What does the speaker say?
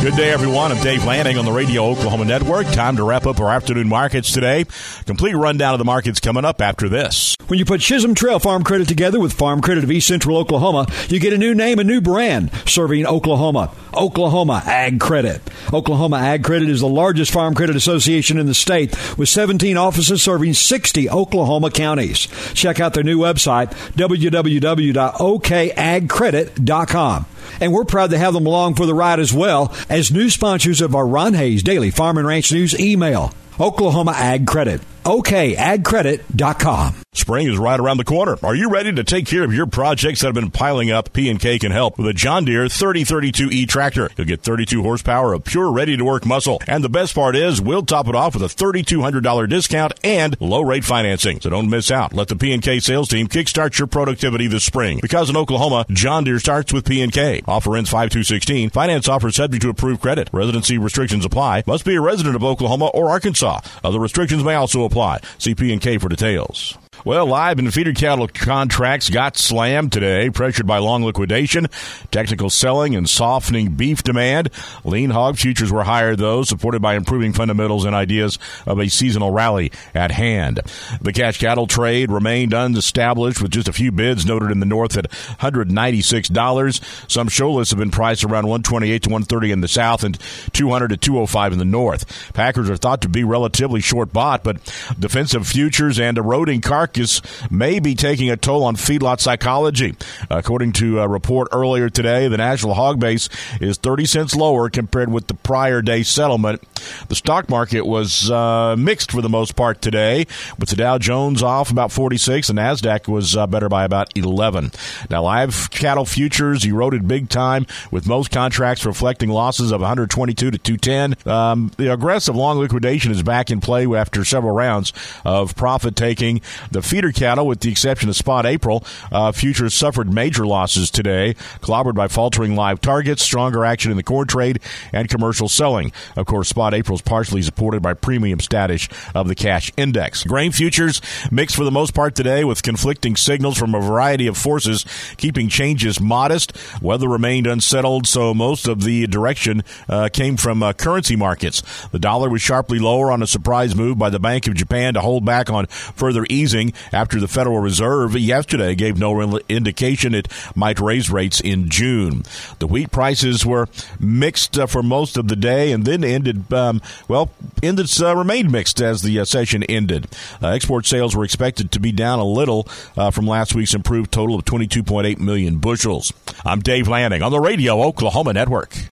Good day, everyone. I'm Dave Lanning on the Radio Oklahoma Network. Time to wrap up our afternoon markets today. Complete rundown of the markets coming up after this. When you put Chisholm Trail Farm Credit together with Farm Credit of East Central Oklahoma, you get a new name, a new brand, serving Oklahoma. Oklahoma Ag Credit. Oklahoma Ag Credit is the largest farm credit association in the state, with 17 offices serving 60 Oklahoma counties. Check out their new website, www.okagcredit.com. And we're proud to have them along for the ride as well as new sponsors of our Ron Hayes Daily Farm and Ranch News email. Oklahoma Ag Credit. okagcredit.com. Spring is right around the corner. Are you ready to take care of your projects that have been piling up? P&K can help with a John Deere 3032E tractor. You'll get 32 horsepower of pure ready-to-work muscle. And the best part is, we'll top it off with a $3,200 discount and low-rate financing. So don't miss out. Let the P&K sales team kickstart your productivity this spring. Because in Oklahoma, John Deere starts with P&K. Offer ends 5/2/16. Finance offer subject to approved credit. Residency restrictions apply. Must be a resident of Oklahoma or Arkansas. Other restrictions may also apply. See P&K for details. Well, live and feeder cattle contracts got slammed today, pressured by long liquidation, technical selling, and softening beef demand. Lean hog futures were higher, though, supported by improving fundamentals and ideas of a seasonal rally at hand. The cash cattle trade remained unestablished, with just a few bids noted in the north at $196. Some show lists have been priced around $128 to $130 in the south and $200 to $205 in the north. Packers are thought to be relatively short bought, but defensive futures and eroding carcass may be taking a toll on feedlot psychology. According to a report earlier today, the national hog base is 30 cents lower compared with the prior day settlement. The stock market was mixed for the most part today, with the Dow Jones off about 46, and NASDAQ was better by about 11. Now, live cattle futures eroded big time, with most contracts reflecting losses of 122 to 210. The aggressive long liquidation is back in play after several rounds of profit taking. The feeder cattle, with the exception of Spot April, futures suffered major losses today, clobbered by faltering live targets, stronger action in the corn trade, and commercial selling. Of course, Spot April is partially supported by premium status of the cash index. Grain futures mixed for the most part today, with conflicting signals from a variety of forces, keeping changes modest. Weather remained unsettled, so most of the direction came from currency markets. The dollar was sharply lower on a surprise move by the Bank of Japan to hold back on further easing after the Federal Reserve yesterday gave no indication it might raise rates in June. The wheat prices were mixed for most of the day, and then remained mixed as the session ended. Export sales were expected to be down a little from last week's improved total of 22.8 million bushels. I'm Dave Lanning on the Radio Oklahoma Network.